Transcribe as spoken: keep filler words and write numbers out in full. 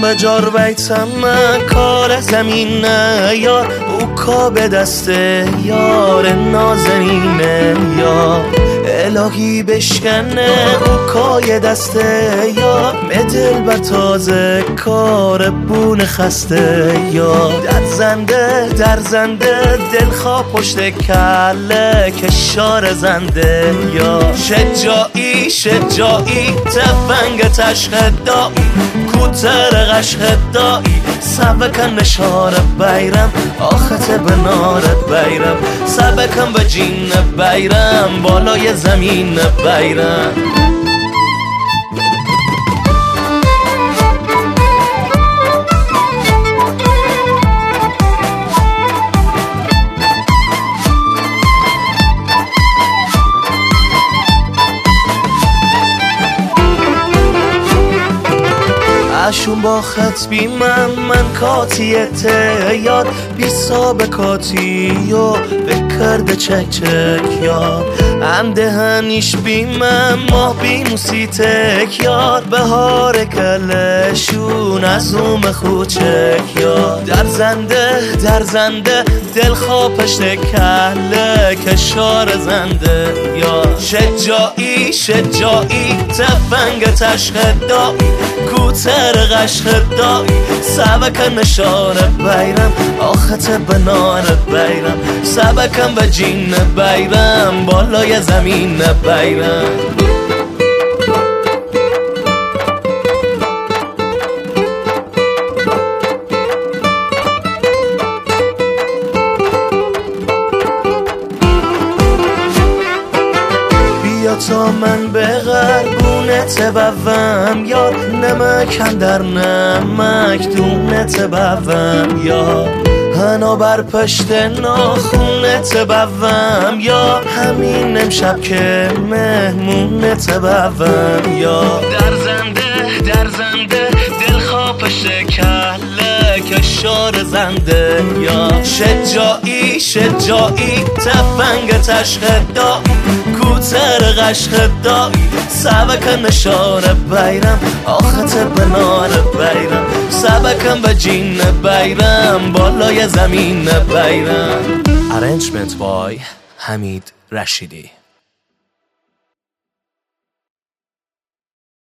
به جار بیتم کار زمین یار او کا به دست یار نازنینه یار الهی بشکنه او کای دست یار مدل بر تازه کار بون خسته یار در زنده در زنده دل خواه پشت کله کشار زنده یار شجاعی شجاعی تفنگ تشخ دایی کوتر غشخ دایی سبکن نشار بیرم آخت به نارت بیرم سبکن به جین بیرم بالای زمین بیرم اشون با خط بی من من کاتیت یاد بی سابقاتی و بکرده چک چک یاد انده هنیش بی من ماه بی موسیتک یاد بهار کلشون از اوم خوچک یاد در زنده در زنده دل خواه پشت کله کشار زنده یاد شجاعی شجاعی تفنگ تشخ دایی کوتر غشخ دایی سبکن نشار بیرم آخت به نار بیرم سبکن به جین بیرم بالای زمین بیرم تا من به غربونت بوم یار نمکم در نمک دونت بوم یار هنا بر پشت ناخونت بوم یار همین امشب که مهمونت بوم یار در زنده در زنده دل خواه پشت کله کشار زنده یار شجاعی شجاعی تفنگ تشخ دایی کوتر غشخ دایی سبکن نشار بیرم آخت به نار بیرم سبکن به جین بیرم بالای زمین بیرم. Arrangement by حمید رشیدی.